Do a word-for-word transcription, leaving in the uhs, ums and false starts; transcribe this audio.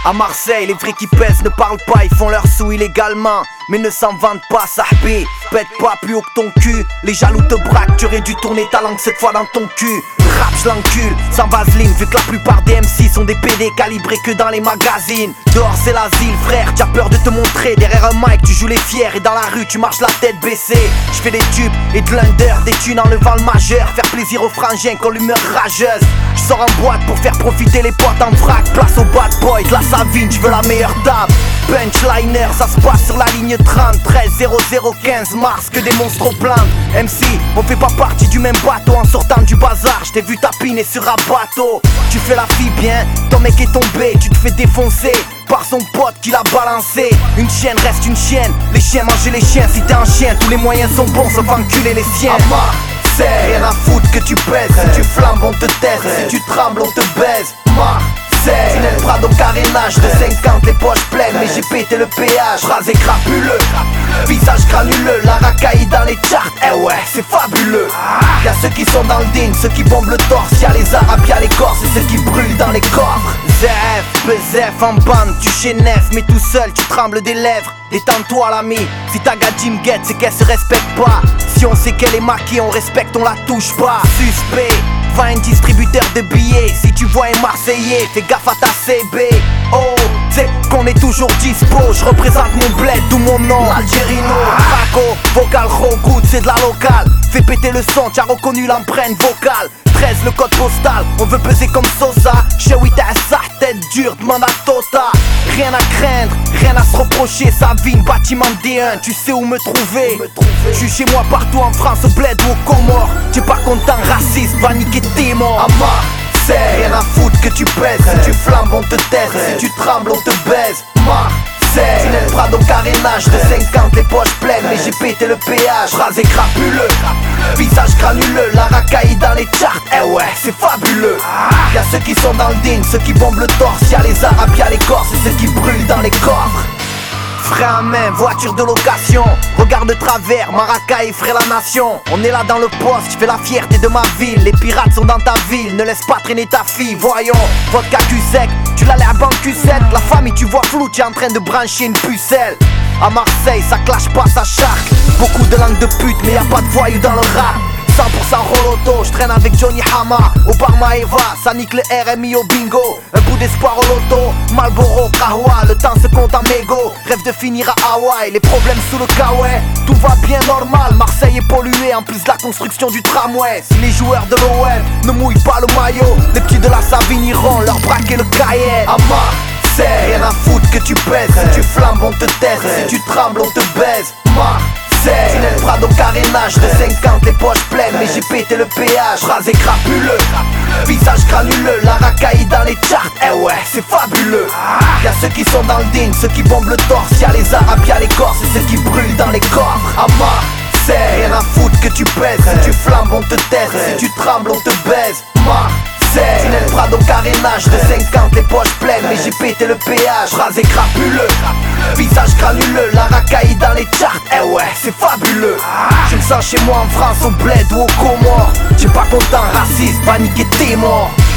À Marseille, les vrais qui pèsent ne parlent pas, ils font leurs sous illégalement, mais ne s'en vantent pas, sahbi. Pète pas plus haut que ton cul, les jaloux te braquent, tu aurais dû tourner ta langue cette fois dans ton cul. Rap j'l'encule, sans vaseline, vu que la plupart des M C sont des P D calibrés que dans les magazines. Dehors c'est l'asile frère, t'as peur de te montrer. Derrière un mic tu joues les fiers et dans la rue tu marches la tête baissée. J'fais des tubes et de l'under, des thunes en levant le majeur. Faire plaisir aux frangins qu'on l'humeur rageuse. J'sors en boîte pour faire profiter les potes en vrac. Place au bad boy, de la Savine, j'veux la meilleure table. Punchliner, ça se passe sur la ligne trente, treize zéro zéro quinze mars, que des monstres au plaintes. M C, on fait pas partie du même bateau. En sortant du bazar, j't'ai vu tapiner sur un bateau. Tu fais la fille bien, ton mec est tombé, tu te fais défoncer par son pote qui l'a balancé. Une chienne reste une chienne, les chiens mangent les chiens. Si t'es un chien, tous les moyens sont bons sauf enculer les siens. Marseille, rien à foutre que tu pèses. Si tu flambes on te teste, si tu trembles on te baise. Marseille, tu n'es Prado carénage de cinquante, les poches pleines, mais j'ai pété le péage. Rasé crapuleux, visage granuleux, la racaille dans les charts, eh ouais, c'est fabuleux. Y'a ceux qui sont dans le digne, ceux qui bombent le torse. Y'a les arabes, y'a les corses et ceux qui brûlent dans les coffres. Zef, Bezef en bande, tu chez Nef, mais tout seul tu trembles des lèvres. Détends-toi l'ami, si ta gadji me guette, c'est qu'elle se respecte pas. Si on sait qu'elle est maquée, on respecte, on la touche pas. Suspect, va un distributeur de billets. Si tu vois un Marseillais, fais gaffe à ta C B. Oh, c'est qu'on est toujours dispo. Je représente mon bled, d'où mon nom, l'Algérino. Paco, vocal, rogout, c'est de la locale. Fais péter le son, t'as reconnu l'empreinte vocale. treize le code postal, on veut peser comme Sosa. Chez oui t'as sa tête dure, demande à Tota. Rien à craindre, rien à se reprocher. Sa vie, une bâtiment D un, tu sais où me trouver. Je suis chez moi partout en France, au bled ou au Comores. T'es pas content, raciste, va niquer tes morts. À Marseille, rien à foutre que tu pèses. Si tu flambes on te teste, si tu trembles on te baise. Marseille, tu n'es Prado carénage de cinquante, les poches pleines, mais j'ai pété le péage. Rasé crapuleux, visage granuleux, la racaille dans les charts, eh ouais, c'est fabuleux. Y'a ceux qui sont dans le digne, ceux qui bombent le torse. Y'a les arabes, y'a les corses et ceux qui brûlent dans les coffres. Frein à main, voiture de location, regarde de travers, Maracay frère la nation. On est là dans le poste, je fais la fierté de ma ville. Les pirates sont dans ta ville, ne laisse pas traîner ta fille. Voyons, vodka cul sec, tu l'as l'air banque cul sept. La famille tu vois flou, tu es en train de brancher une pucelle. À Marseille, ça clash pas, ça charque. Beaucoup de langue de pute, mais y'a pas de voyous dans le rap. cent pour cent Roloto, je traîne avec Johnny Hama. Au Parma Eva, ça nique le R M I au bingo. Un coup d'espoir au loto, Marlboro, Kahwa. Le temps se compte en mégot, rêve de finir à Hawaï. Les problèmes sous le kawaii, tout va bien normal. Marseille est pollué, en plus de la construction du tramway. Si les joueurs de l'O M ne mouillent pas le maillot, les petits de la Savine iront leur braquer le Cayenne. À Marseille, rien à foutre que tu pèses. Si tu flambes on te teste, si tu trembles on te baise. Tu n'es Prado carénage de cinquante, les poches pleines, mais j'ai pété le péage. Rasé crapuleux, visage granuleux, la racaille dans les charts, eh ouais, c'est fabuleux. Y'a ceux qui sont dans le digne, ceux qui bombent le torse. Y'a les arabes, y'a les corses et ceux qui brûlent dans les coffres. À Marseille, rien à foutre que tu pèses. Si tu flambes on te teste, si tu trembles on te baise. Tu n'es Prado carénage de cinquante, les poches pleines, mais j'ai pété le péage. Rasé crapuleux, visage granuleux, la racaille dans les charts, eh ouais, c'est fabuleux. Je me sens chez moi en France, au bled ou au Comores. T'es pas content, raciste, va niquer tes morts.